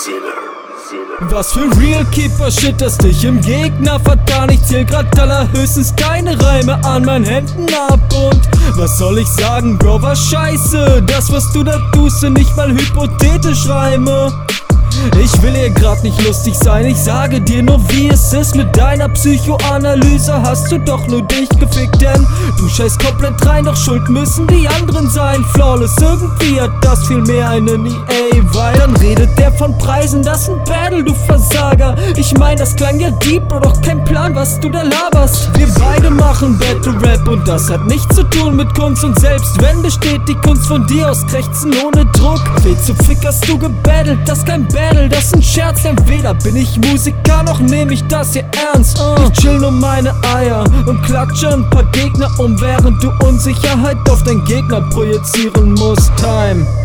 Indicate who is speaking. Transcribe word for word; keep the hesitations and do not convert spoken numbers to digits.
Speaker 1: Was für Real Keeper Shit, dass dich im Gegner vertan. Ich zähl grad allerhöchstens deine Reime an meinen Händen ab. Und was soll ich sagen, Bro, war scheiße. Das, was du da tust, sind nicht mal hypothetisch Reime. Ich will hier grad nicht lustig sein, ich sage dir nur wie es ist. Mit deiner Psychoanalyse hast du doch nur dich gefickt, denn du scheißt komplett rein, doch schuld müssen die anderen sein. Flawless, irgendwie hat das viel mehr einen E A, weil dann redet der von Preisen, das ist ein Battle, du Versager. Ich mein, das klang ja deep, Bro, doch kein Plan, was du da laberst. Wir beide machen Battle Rap und das hat nichts zu tun mit Kunst. Und selbst wenn besteht die Kunst von dir aus Krächzen ohne Druck. Viel zu fick hast du gebattelt, das ist kein Battle, das ist ein Scherz, denn weder bin ich Musiker, noch nehm ich das hier ernst. uh. Ich chill nur meine Eier und klatsche ein paar Gegner um, während du Unsicherheit auf deinen Gegner projizieren musst. Time.